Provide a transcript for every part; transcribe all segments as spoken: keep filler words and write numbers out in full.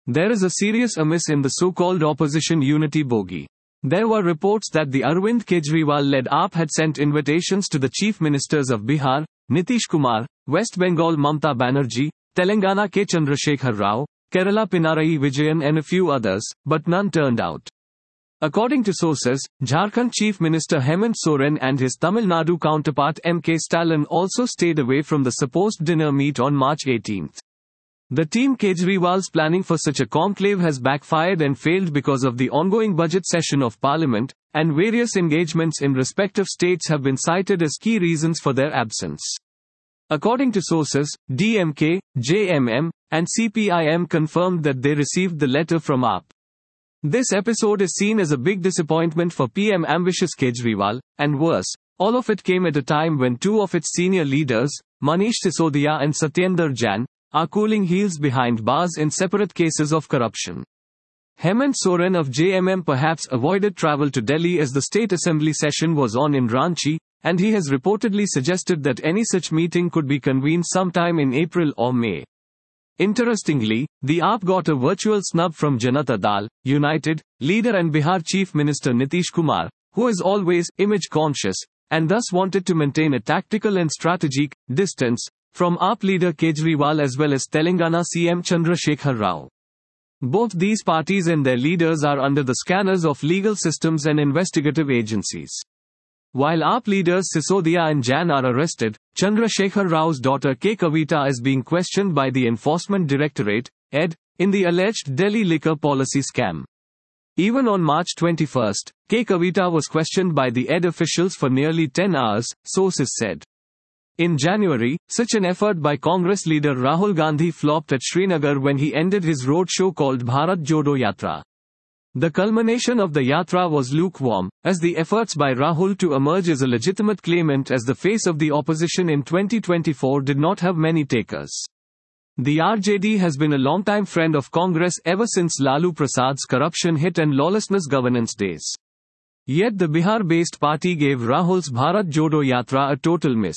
There is a serious amiss in the so-called opposition unity bogey. There were reports that the Arvind Kejriwal-led A P had sent invitations to the chief ministers of Bihar, Nitish Kumar, West Bengal Mamta Banerjee, Telangana K. Chandrasekhar Rao, Kerala Pinarayi Vijayan and a few others, but none turned out. According to sources, Jharkhand Chief Minister Hemant Soren and his Tamil Nadu counterpart M K Stalin also stayed away from the supposed dinner meet on March eighteenth. The team Kejriwal's planning for such a conclave has backfired and failed because of the ongoing budget session of Parliament, and various engagements in respective states have been cited as key reasons for their absence. According to sources, D M K, J M M, and C P I M confirmed that they received the letter from A P. This episode is seen as a big disappointment for P M ambitious Kejriwal, and worse, all of it came at a time when two of its senior leaders, Manish Sisodia and Satyendra Jain, are cooling heels behind bars in separate cases of corruption. Hemant Soren of J M M perhaps avoided travel to Delhi as the state assembly session was on in Ranchi, and he has reportedly suggested that any such meeting could be convened sometime in April or May. Interestingly, the A P got a virtual snub from Janata Dal, United, leader and Bihar Chief Minister Nitish Kumar, who is always image conscious, and thus wanted to maintain a tactical and strategic distance from A P leader Kejriwal as well as Telangana C M Chandrasekhar Rao. Both these parties and their leaders are under the scanners of legal systems and investigative agencies. While A P leaders Sisodia and Jain are arrested, Chandrasekhar Rao's daughter K. Kavita is being questioned by the Enforcement Directorate, E D, in the alleged Delhi liquor policy scam. Even on March twenty-first, K. Kavita was questioned by the E D officials for nearly ten hours, sources said. In January, such an effort by Congress leader Rahul Gandhi flopped at Srinagar when he ended his roadshow called Bharat Jodo Yatra. The culmination of the yatra was lukewarm, as the efforts by Rahul to emerge as a legitimate claimant as the face of the opposition in twenty twenty-four did not have many takers. The R J D has been a longtime friend of Congress ever since Lalu Prasad's corruption hit and lawlessness governance days. Yet the Bihar-based party gave Rahul's Bharat Jodo Yatra a total miss.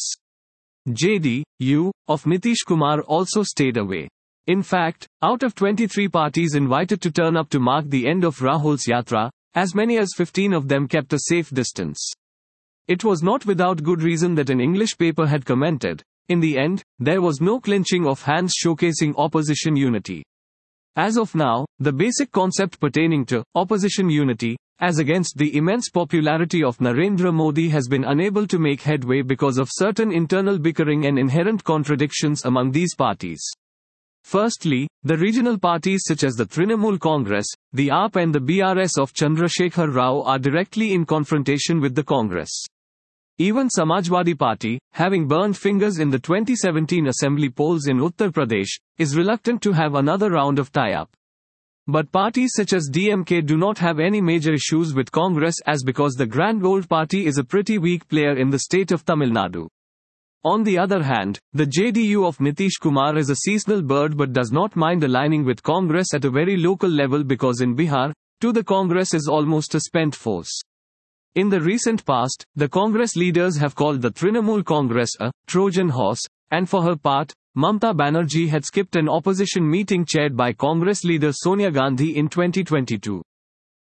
J D U of Nitish Kumar also stayed away. In fact, out of twenty-three parties invited to turn up to mark the end of Rahul's yatra, as many as fifteen of them kept a safe distance. It was not without good reason that an English paper had commented, in the end, there was no clinching of hands showcasing opposition unity. As of now, the basic concept pertaining to opposition unity, as against the immense popularity of Narendra Modi, has been unable to make headway because of certain internal bickering and inherent contradictions among these parties. Firstly, the regional parties such as the Trinamool Congress, the A P and the B R S of Chandrasekhar Rao are directly in confrontation with the Congress. Even Samajwadi Party, having burned fingers in the twenty seventeen assembly polls in Uttar Pradesh, is reluctant to have another round of tie-up. But parties such as D M K do not have any major issues with Congress as because the Grand Old Party is a pretty weak player in the state of Tamil Nadu. On the other hand, the J D U of Nitish Kumar is a seasonal bird but does not mind aligning with Congress at a very local level because in Bihar, too, the Congress is almost a spent force. In the recent past, the Congress leaders have called the Trinamool Congress a Trojan horse, and for her part, Mamta Banerjee had skipped an opposition meeting chaired by Congress leader Sonia Gandhi in twenty twenty-two.